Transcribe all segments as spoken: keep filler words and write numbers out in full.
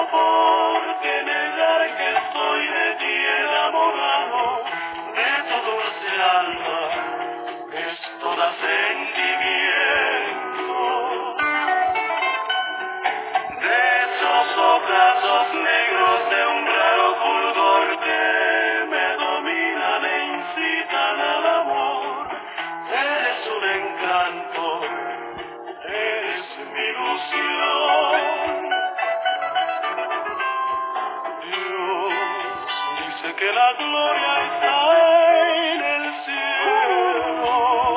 porque negar que estoy de ti enamorado, de tu dulce alma, es toda sentimiento, de esos ojazos negros de un raro fulgor que me dominan e incitan al amor. Eres un encanto, eres mi ilusión. Dios dice que la gloria está en el cielo,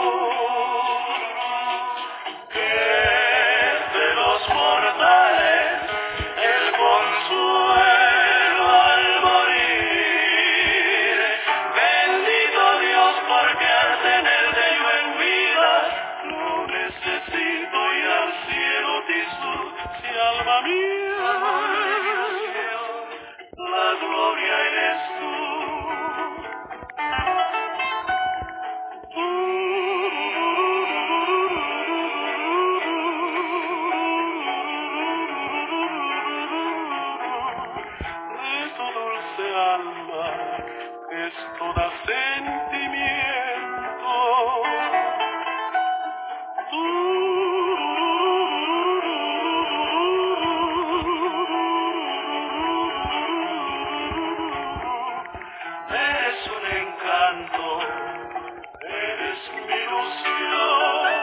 que de los mortales el consuelo al morir. Bendito Dios, porque al tenerte yo en vida no necesito ir al cielo, Tisú, si alma mía, la gloria eres tú. De tu dulce alma, que es toda sentimiento. Eres un encanto, eres mi ilusión.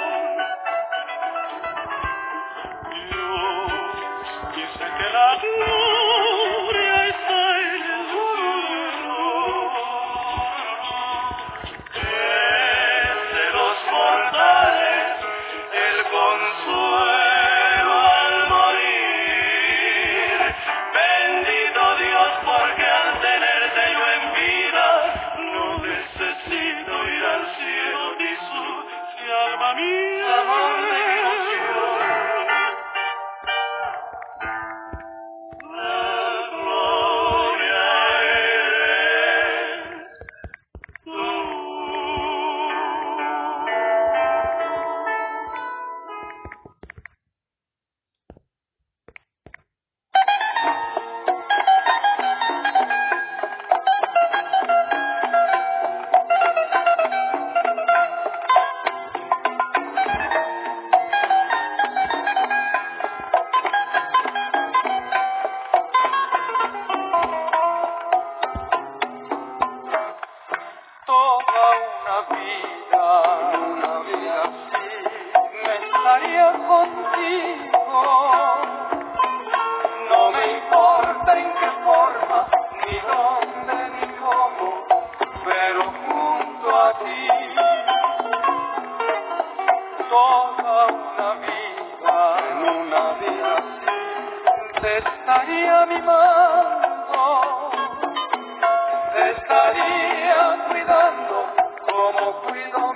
Dios dice que la gloria está en el cielo, que de los mortales el consuelo al morir. Bendito Dios, porque al tenerte yo en vida no necesito ir al cielo, Tisú, si alma mía, amor de ilusión. La gloria eres tú. Toda una vida, una vida así, me estaría contigo. No me importa en qué forma, ni dónde, ni cómo, pero junto a ti. Toda una vida, en una vida así, te estaría mimando, te estaría cuidando como cuido